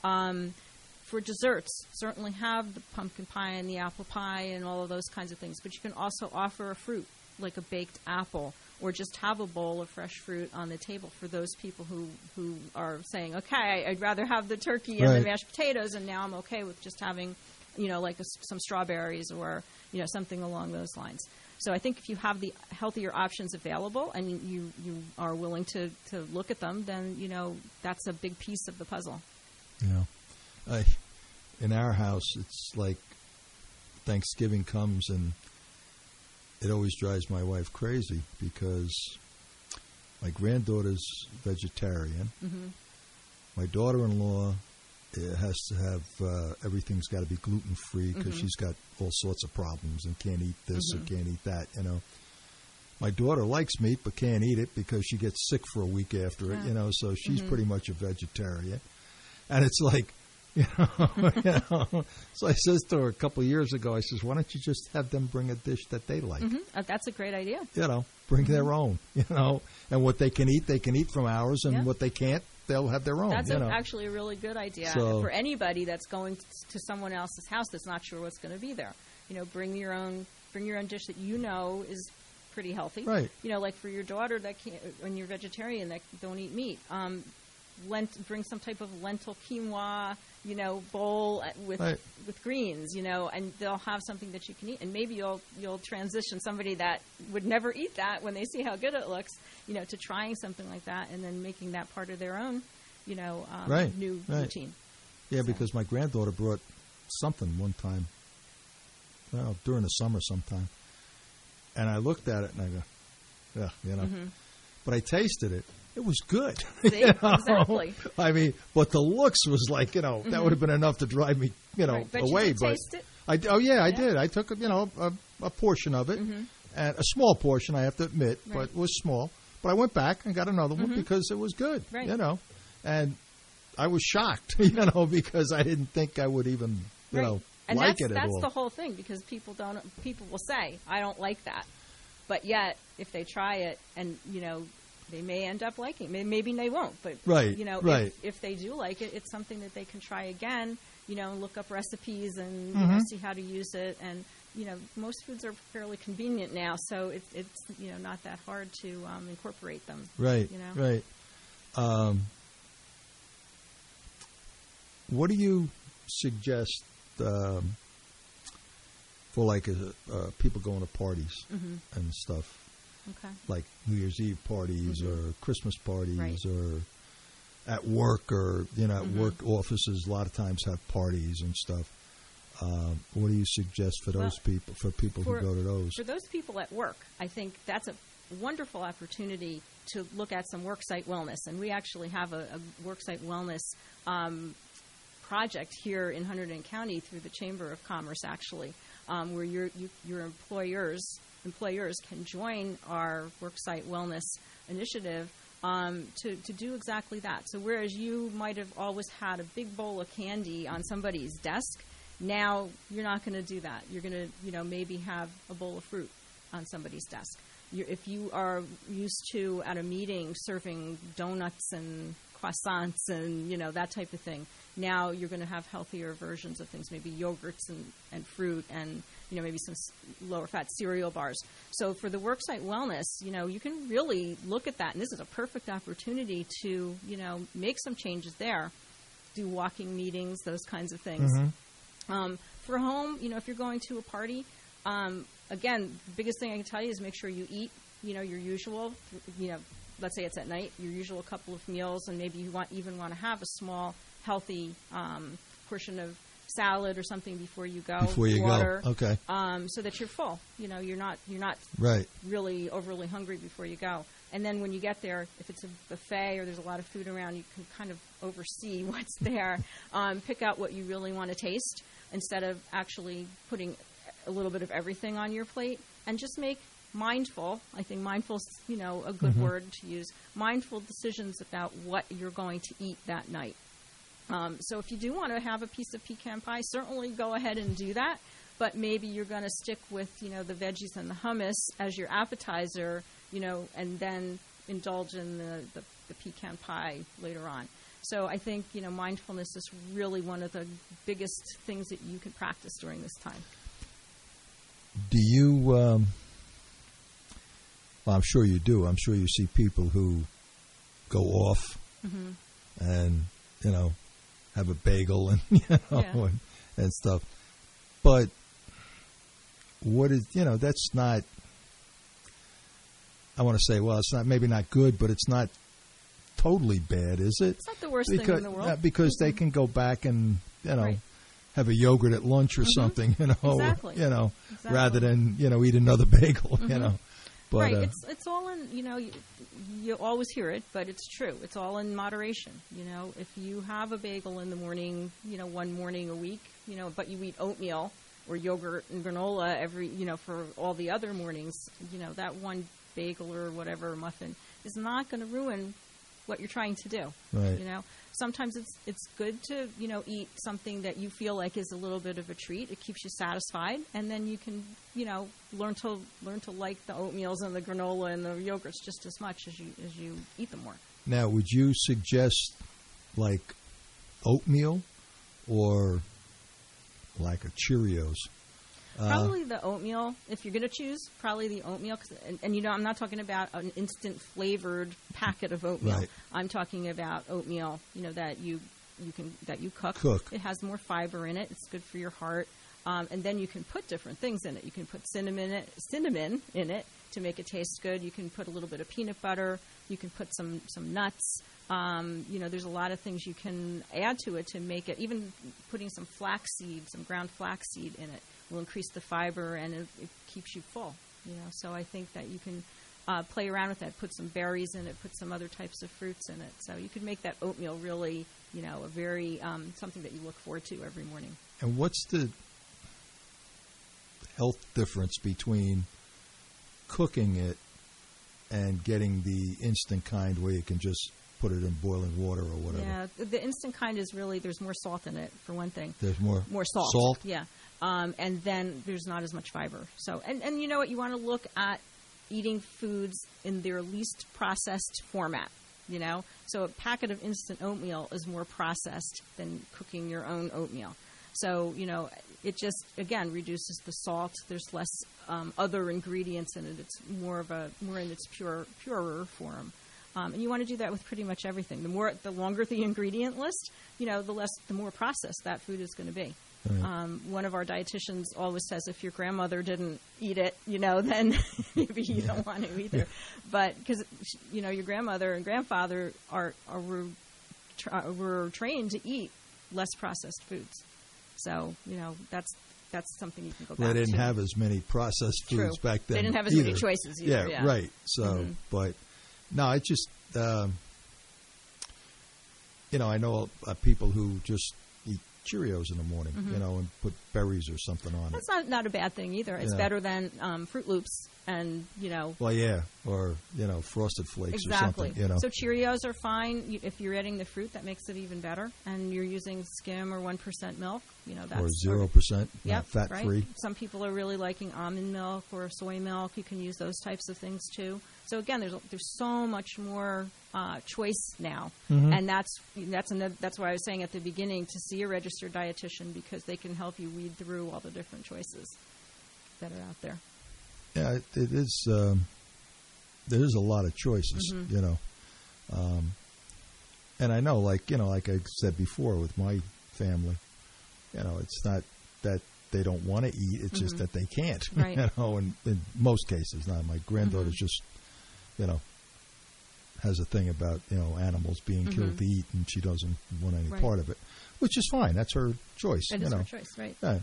For desserts, certainly have the pumpkin pie and the apple pie and all of those kinds of things. But you can also offer a fruit, like a baked apple, or just have a bowl of fresh fruit on the table for those people who are saying, okay, I'd rather have the turkey and the mashed potatoes, and now I'm okay with just having, some strawberries or, something along those lines. So I think if you have the healthier options available and you are willing to look at them, then, that's a big piece of the puzzle. Yeah. In our house, it's like Thanksgiving comes and it always drives my wife crazy because my granddaughter's vegetarian. My daughter-in-law has to have everything's got to be gluten-free because she's got all sorts of problems and can't eat this or can't eat that, My daughter likes meat but can't eat it because she gets sick for a week after it, so she's pretty much a vegetarian. And it's like, So I says to her a couple of years ago, I says, why don't you just have them bring a dish that they like? That's a great idea. Bring their own, and what they can eat from ours, and what they can't, they'll have their own. That's actually a really good idea for anybody that's going to someone else's house that's not sure what's going to be there. Bring your own dish that is pretty healthy. Right. Like for your daughter that can't, when you're vegetarian that don't eat meat, bring some type of lentil quinoa, bowl with greens, and they'll have something that you can eat. And maybe you'll transition somebody that would never eat that when they see how good it looks, to trying something like that and then making that part of their own, new routine. Yeah, because my granddaughter brought something one time, during the summer sometime. And I looked at it and I go, but I tasted it. It was good. See? Exactly. I mean, but the looks was like, that would have been enough to drive me, But away. You did taste it? I did. I took, a portion of it, and a small portion, I have to admit, but it was small. But I went back and got another one because it was good, and I was shocked, because I didn't think I would even, And like it at that's all. the whole thing, because people will say, I don't like that. But yet, if they try it and, they may end up liking it. Maybe they won't. But, right. If they do like it, it's something that they can try again, look up recipes and see how to use it. And, most foods are fairly convenient now, so it's not that hard to incorporate them. Right, right. What do you suggest for like people going to parties and stuff? Okay. Like New Year's Eve parties or Christmas parties right. or at work or, at work offices a lot of times have parties and stuff. What do you suggest for those people, for people who go to those? For those people at work, I think that's a wonderful opportunity to look at some worksite wellness. And we actually have a worksite wellness project here in Hunterdon County through the Chamber of Commerce, actually, where your employers can join our worksite wellness initiative to do exactly that. So whereas you might have always had a big bowl of candy on somebody's desk, now you're not going to do that. You're going to, maybe have a bowl of fruit on somebody's desk. If you are used to, at a meeting, serving donuts and croissants and, that type of thing, now you're going to have healthier versions of things, maybe yogurts and fruit and, maybe some lower fat cereal bars. So for the worksite wellness, you can really look at that. And this is a perfect opportunity to, make some changes there, do walking meetings, those kinds of things. For home, if you're going to a party, again, the biggest thing I can tell you is make sure you eat, your usual, let's say it's at night, your usual couple of meals, and maybe you even want to have a small, healthy portion of salad or something before you go. Water, okay. So that you're full. You're not right. really overly hungry before you go. And then when you get there, if it's a buffet or there's a lot of food around, you can kind of oversee what's there. Pick out what you really want to taste instead of actually putting a little bit of everything on your plate, and just make mindful, I think mindful is, a good word to use, mindful decisions about what you're going to eat that night. So if you do want to have a piece of pecan pie, certainly go ahead and do that, but maybe you're going to stick with, the veggies and the hummus as your appetizer, and then indulge in the pecan pie later on. So I think, mindfulness is really one of the biggest things that you can practice during this time. Do you, well, I'm sure you do. I'm sure you see people who go off and, have a bagel and, and stuff. But what is, that's not, I want to say, well, it's not, maybe not good, but it's not totally bad, is it? It's not the worst thing in the world. Because they can go back and, have a yogurt at lunch or something, Exactly. Exactly. Rather than, eat another bagel, But, right. It's all in, you always hear it, but it's true. It's all in moderation. If you have a bagel in the morning, one morning a week, but you eat oatmeal or yogurt and granola every, for all the other mornings, that one bagel or whatever muffin is not going to ruin what you're trying to do. Right. Sometimes it's good to, eat something that you feel like is a little bit of a treat. It keeps you satisfied, and then you can, learn to like the oatmeals and the granola and the yogurts just as much as you eat them more. Now, would you suggest like oatmeal or like a Cheerios? Probably the oatmeal. If you're going to choose, probably the oatmeal. And I'm not talking about an instant flavored packet of oatmeal. Right. I'm talking about oatmeal, that you cook. It has more fiber in it. It's good for your heart. And then you can put different things in it. You can put cinnamon in it to make it taste good. You can put a little bit of peanut butter. You can put some nuts. There's a lot of things you can add to it to make it. Even putting some ground flaxseed in it will increase the fiber, and it keeps you full. So I think that you can play around with that. Put some berries in it. Put some other types of fruits in it. So you could make that oatmeal really, a very something that you look forward to every morning. And what's the health difference between cooking it and getting the instant kind where you can just put it in boiling water or whatever. Yeah, the instant kind is really, there's more salt in it, for one thing. There's more salt. Salt? Yeah. And then there's not as much fiber. So, and you know what? You want to look at eating foods in their least processed format, you know? So a packet of instant oatmeal is more processed than cooking your own oatmeal. So, you know, it just, again, reduces the salt. There's less other ingredients in it. It's more in its purer form. And you want to do that with pretty much everything. The longer the ingredient list, you know, the more processed that food is going to be. Right. One of our dietitians always says, if your grandmother didn't eat it, you know, then maybe you don't want to either. But because, you know, your grandmother and grandfather were trained to eat less processed foods. So, you know, that's something you can go back to. They didn't have as many processed foods back then. They didn't have as many choices either. Yeah, right. So, but no, it just, you know, I know people who just eat Cheerios in the morning, you know, and put berries or something on That's it. That's not a bad thing either. It's better than Fruit Loops and, you know. Well, yeah, or, you know, Frosted Flakes or something, you know. So Cheerios are fine. If you're adding the fruit, that makes it even better. And you're using skim or 1% milk, you know. That's or 0%, yep, fat-free. Right? Some people are really liking almond milk or soy milk. You can use those types of things, too. So, again, there's so much more choice now. Mm-hmm. And that's why I was saying at the beginning to see a registered dietitian, because they can help you weed through all the different choices that are out there. Yeah, it is. There is a lot of choices, you know. And I know, like I said before with my family, you know, it's not that they don't want to eat, it's just that they can't, right. You know, in most cases. Now, my granddaughter's just, you know, has a thing about, you know, animals being killed to eat, and she doesn't want any part of it, which is fine. That's her choice. It is her choice, right. Yeah.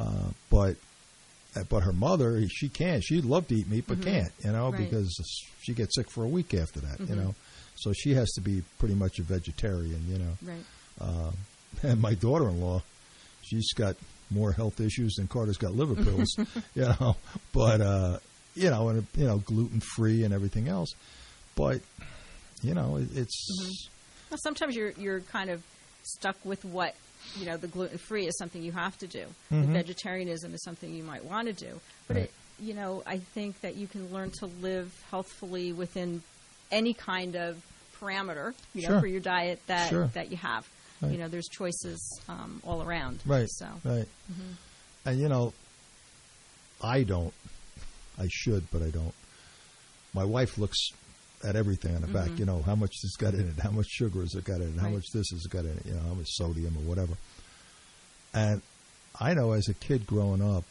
But her mother, she can't. She'd love to eat meat, but can't, you know, because she gets sick for a week after that, you know. So she has to be pretty much a vegetarian, you know. Right. And my daughter-in-law, she's got more health issues than Carter's got liver pills, you know. But, you know, and, you know, gluten-free and everything else. But, you know, it's... Well, sometimes you're kind of stuck with what, you know, the gluten-free is something you have to do. The vegetarianism is something you might want to do. But, you know, I think that you can learn to live healthfully within any kind of parameter, you know, for your diet that you have. Right. You know, there's choices all around. Right, so. right. And, you know, I should, but I don't. My wife looks at everything on the back, you know, how much it's got in it, how much sugar has it got in it, how much this has got in it, you know, how much sodium or whatever. And I know as a kid growing up,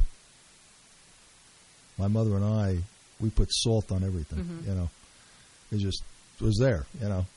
my mother and I, we put salt on everything, you know. It just was there, you know.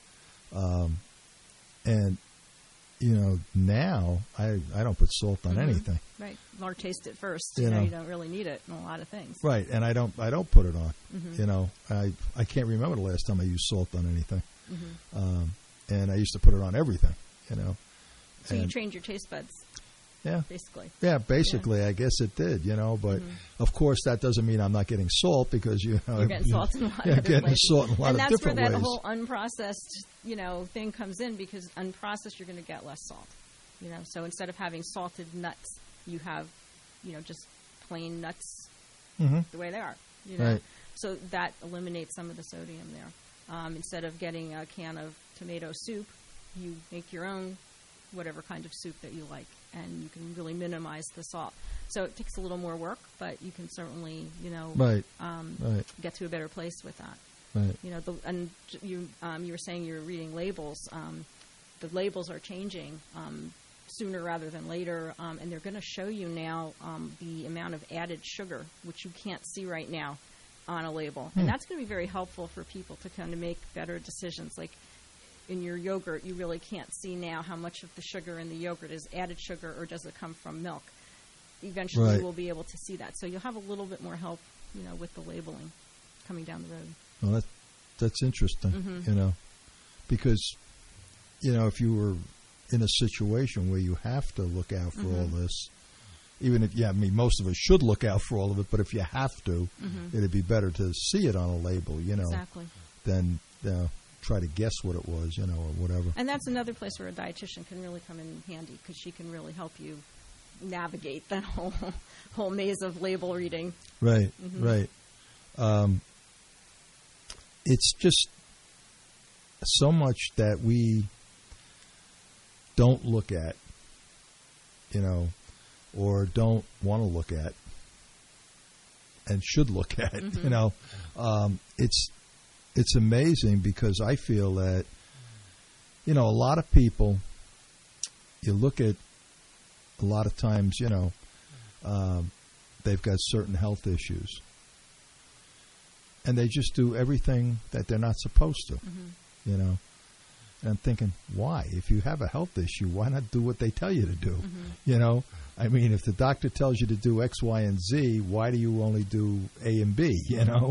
And, you know, now I don't put salt on anything. Right. Or taste it first. You know, you don't really need it in a lot of things. Right. And I don't put it on. You know, I can't remember the last time I used salt on anything. And I used to put it on everything, you know. So you trained your taste buds. Yeah. Basically. Yeah, basically, yeah. I guess it did, you know. But, of course, that doesn't mean I'm not getting salt because, you know. You're getting salt in a lot of different getting ways. salt in a lot of different ways. And that's where that whole unprocessed, you know, thing comes in, because unprocessed, you're going to get less salt. You know, so instead of having salted nuts, you have, you know, just plain nuts the way they are, you know. Right. So that eliminates some of the sodium there. Instead of getting a can of tomato soup, you make your own whatever kind of soup that you like, and you can really minimize the salt. So it takes a little more work, but you can certainly, you know, get to a better place with that. Right. You know, and you were saying you were reading labels. The labels are changing sooner rather than later, and they're going to show you now the amount of added sugar, which you can't see right now on a label. And that's going to be very helpful for people to kind of make better decisions. Like in your yogurt, you really can't see now how much of the sugar in the yogurt is added sugar or does it come from milk. Eventually you will be able to see that. So you'll have a little bit more help, you know, with the labeling coming down the road. Well, that's interesting, you know, because, you know, if you were in a situation where you have to look out for all this, even if, I mean, most of us should look out for all of it, but if you have to, it'd be better to see it on a label, you know, exactly. than, try to guess what it was, or whatever. And that's another place where a dietitian can really come in handy, because she can really help you navigate that whole maze of label reading. Right, Mm-hmm. right. It's just so much that we don't look at, or don't want to look at, and should look at. Mm-hmm. It's amazing, because I feel that a lot of people, you look at a lot of times, they've got certain health issues, and they just do everything that they're not supposed to. Mm-hmm. And I'm thinking, why? If you have a health issue, why not do what they tell you to do? Mm-hmm. I mean, if the doctor tells you to do X, Y, and Z, why do you only do A and B?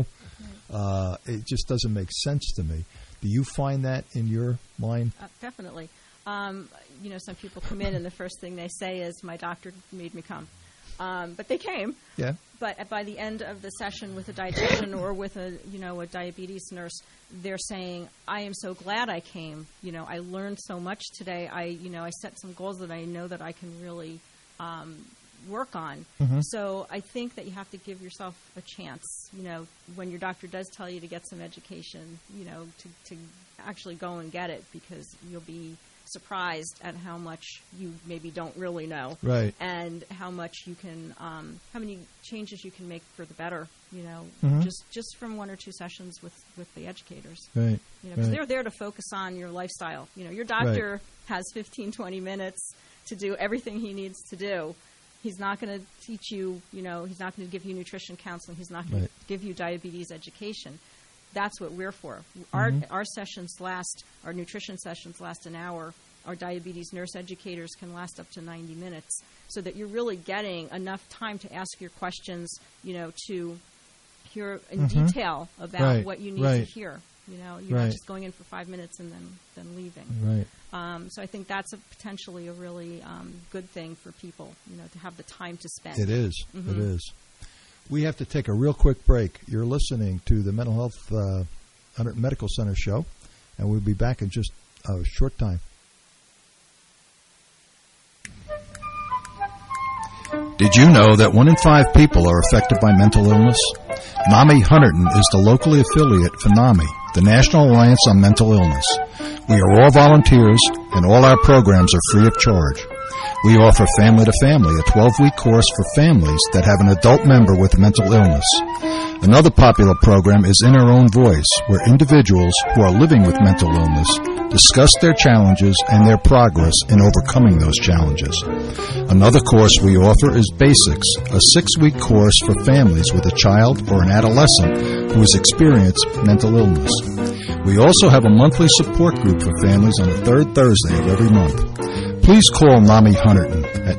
It just doesn't make sense to me. Do you find that in your mind? Definitely. Some people come in and the first thing they say is, my doctor made me come. But they came. Yeah. But by the end of the session with a dietitian or with a diabetes nurse, they're saying, I am so glad I came. I learned so much today. I set some goals that I know that I can really work on. Mm-hmm. So I think that you have to give yourself a chance, when your doctor does tell you to get some education, to actually go and get it, because you'll be surprised at how much you maybe don't really know. Right. And how much you can, how many changes you can make for the better, Mm-hmm. just from one or two sessions with the educators. Right. Because they're there to focus on your lifestyle. Your doctor has 15, 20 minutes to do everything he needs to do. He's not going to teach you, he's not going to give you nutrition counseling. He's not going to give you diabetes education. That's what we're for. Mm-hmm. Our nutrition sessions last an hour. Our diabetes nurse educators can last up to 90 minutes, so that you're really getting enough time to ask your questions, to hear in detail about what you need to hear. You're not just going in for 5 minutes and then leaving. Right. So I think that's potentially a really good thing for people, to have the time to spend. It is. Mm-hmm. It is. We have to take a real quick break. You're listening to the Mental Health Medical Center show, and we'll be back in just a short time. Did you know that 1 in 5 people are affected by mental illness? NAMI Hunterdon is the locally affiliate for NAMI, the National Alliance on Mental Illness. We are all volunteers, and all our programs are free of charge. We offer Family to Family, a 12-week course for families that have an adult member with mental illness. Another popular program is In Our Own Voice, where individuals who are living with mental illness discuss their challenges and their progress in overcoming those challenges. Another course we offer is Basics, a 6-week course for families with a child or an adolescent who has experienced mental illness. We also have a monthly support group for families on the third Thursday of every month. Please call NAMI Hunterdon at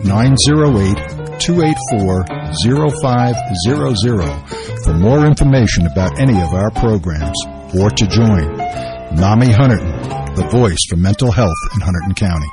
908-284-0500 for more information about any of our programs or to join. NAMI Hunterdon, the voice for mental health in Hunterdon County.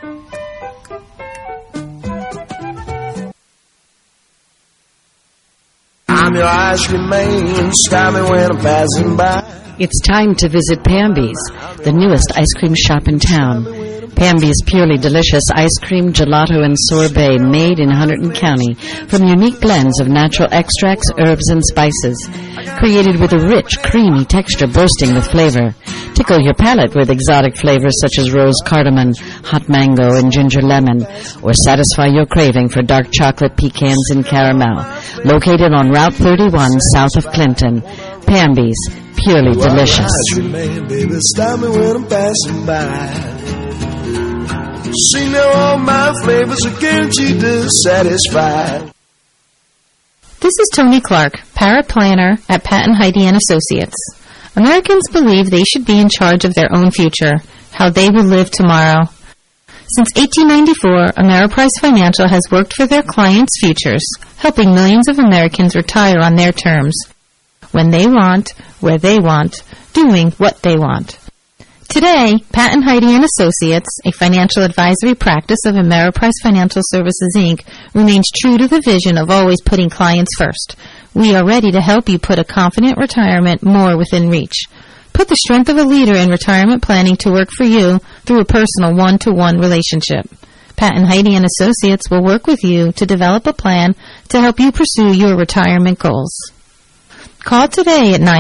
I'm your ice cream man, stop me when I'm passing by. It's time to visit Pamby's, the newest ice cream shop in town. Pamby's purely delicious ice cream, gelato, and sorbet made in Hunterdon County from unique blends of natural extracts, herbs, and spices. Created with a rich, creamy texture bursting with flavor. Tickle your palate with exotic flavors such as rose cardamom, hot mango, and ginger lemon. Or satisfy your craving for dark chocolate, pecans, and caramel. Located on Route 31 south of Clinton. Pamby's, purely delicious. Ice cream man, baby, stop me when I'm passing by. See now all my flavors are guaranteed to satisfy. This is Tony Clark, paraplanner at Patton Heidi & Associates. Americans believe they should be in charge of their own future, how they will live tomorrow. Since 1894, Ameriprise Financial has worked for their clients' futures, helping millions of Americans retire on their terms, when they want, where they want, doing what they want. Today, Patton Heidi & Associates, a financial advisory practice of Ameriprise Financial Services, Inc., remains true to the vision of always putting clients first. We are ready to help you put a confident retirement more within reach. Put Put the strength of a leader in retirement planning to work for you through a personal one-to-one relationship. Pat and Heidi and Associates will work with you to develop a plan to help you pursue your retirement goals. Call today at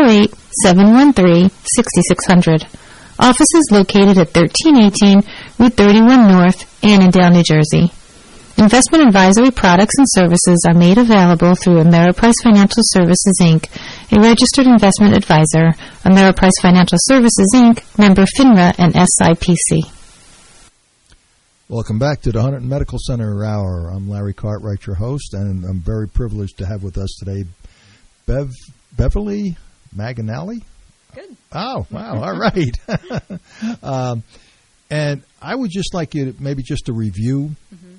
908-713-6600. Office is located at 1318 Route 31 North, Annandale, New Jersey. Investment advisory products and services are made available through Ameriprise Financial Services, Inc., a registered investment advisor. Ameriprise Financial Services, Inc., member FINRA and SIPC. Welcome back to the Hunterdon Medical Center Hour. I'm Larry Cartwright, your host, and I'm very privileged to have with us today Beverly Maganelli. Good. Oh, wow. All right. And I would just like you to maybe just to review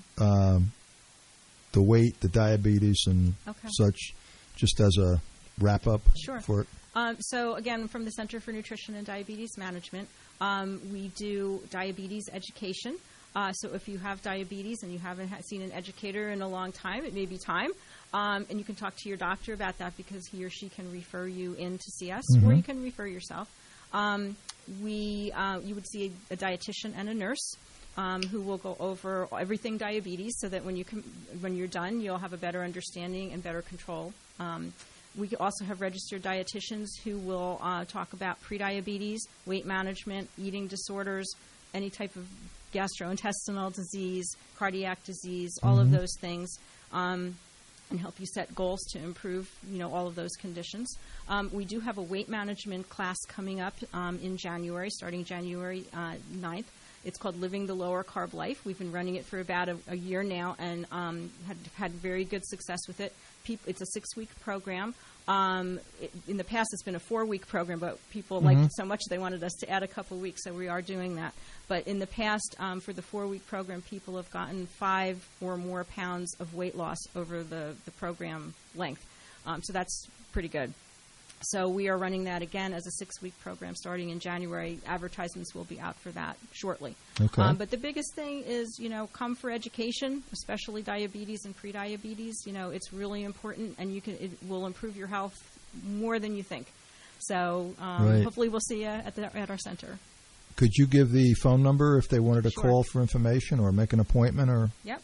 the weight, the diabetes, and such, just as a wrap-up for it. So, again, from the Center for Nutrition and Diabetes Management, we do diabetes education. So if you have diabetes and you haven't seen an educator in a long time, it may be time. And you can talk to your doctor about that because he or she can refer you in to see us, or you can refer yourself. You would see a dietitian and a nurse who will go over everything diabetes so that when you're done, you'll have a better understanding and better control. We also have registered dietitians who will talk about prediabetes, weight management, eating disorders, any type of gastrointestinal disease, cardiac disease, all of those things, and help you set goals to improve, all of those conditions. We do have a weight management class coming up in January, starting January 9th. It's called Living the Lower Carb Life. We've been running it for about a year now and had very good success with it. It's a 6-week program. In the past, it's been a 4-week program, but people liked it so much they wanted us to add a couple weeks, so we are doing that. But in the past, for the 4-week program, people have gotten 5 or more pounds of weight loss over the program length. So that's pretty good. So we are running that again as a 6-week program starting in January. Advertisements will be out for that shortly. Okay. But the biggest thing is, come for education, especially diabetes and prediabetes. It's really important, and it will improve your health more than you think. So hopefully we'll see you at our center. Could you give the phone number if they wanted to call for information or make an appointment? Or Yep,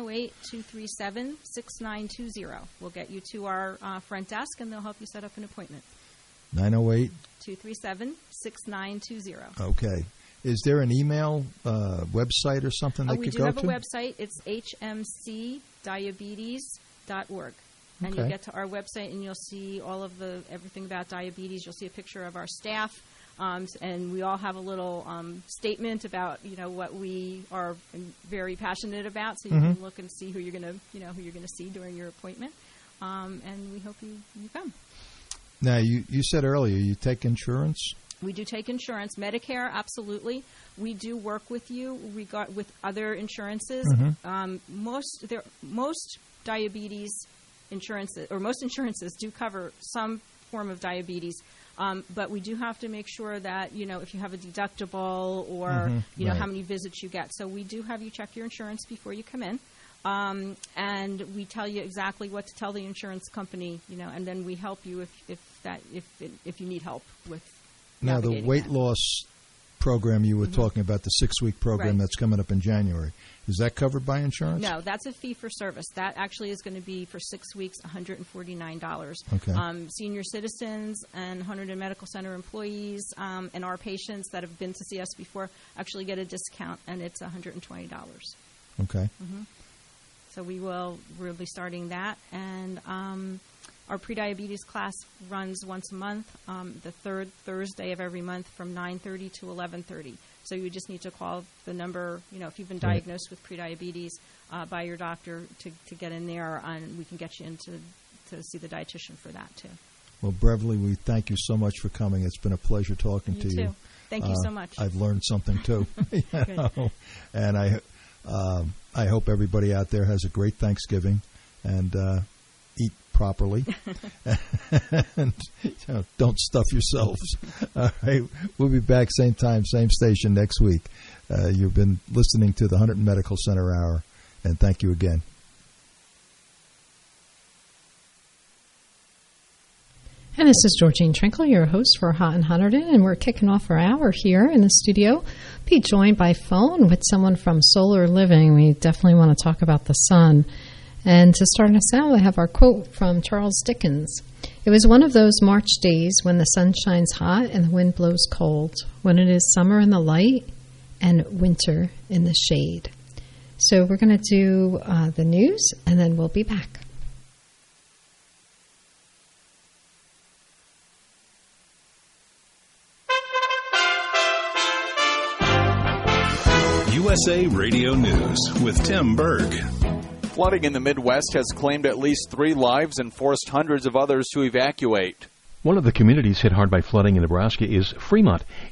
908-237-6920. We'll get you to our front desk, and they'll help you set up an appointment. 908-237-6920. Okay. Is there an email, website or something they could go to? We do have a website. It's hmcdiabetes.org. And you'll get to our website, and you'll see everything about diabetes. You'll see a picture of our staff. And we all have a little statement about what we are very passionate about, so you can look and see who you're going to see during your appointment. And we hope you come. Now you said earlier you take insurance. We do take insurance, Medicare, absolutely. We do work with you with other insurances. Most diabetes insurances, or most insurances, do cover some form of diabetes. But we do have to make sure that, if you have a deductible or, how many visits you get. So we do have you check your insurance before you come in. And we tell you exactly what to tell the insurance company, and then we help you if you need help with now the weight loss program you were talking about, the 6-week program that's coming up in January. Is that covered by insurance? No, that's a fee for service. That actually is going to be for 6 weeks, $149. Okay. Senior citizens and Hunterdon Medical Center employees and our patients that have been to see us before actually get a discount, and it's $120. Okay. So we'll be starting that, and our prediabetes class runs once a month, the third Thursday of every month from 9:30 to 11:30. So you just need to call the number, if you've been diagnosed with prediabetes by your doctor to get in there, and we can get you in to see the dietitian for that, too. Well, Beverly, we thank you so much for coming. It's been a pleasure talking to you. You too. Thank you so much. I've learned something, too. And I hope everybody out there has a great Thanksgiving and eat properly. And don't stuff yourselves. All right. We'll be back same time, same station next week. You've been listening to the Hunterdon Medical Center Hour, and thank you again. And this is Georgine Trinkle, your host for Hot and Hunterdon, and we're kicking off our hour here in the studio. Be joined by phone with someone from Solar Living. We definitely want to talk about the sun. And to start us out, I have our quote from Charles Dickens. It was one of those March days when the sun shines hot and the wind blows cold, when it is summer in the light and winter in the shade. So we're going to do the news, and then we'll be back. USA Radio News with Tim Berg. Flooding in the Midwest has claimed at least 3 lives and forced hundreds of others to evacuate. One of the communities hit hard by flooding in Nebraska is Fremont.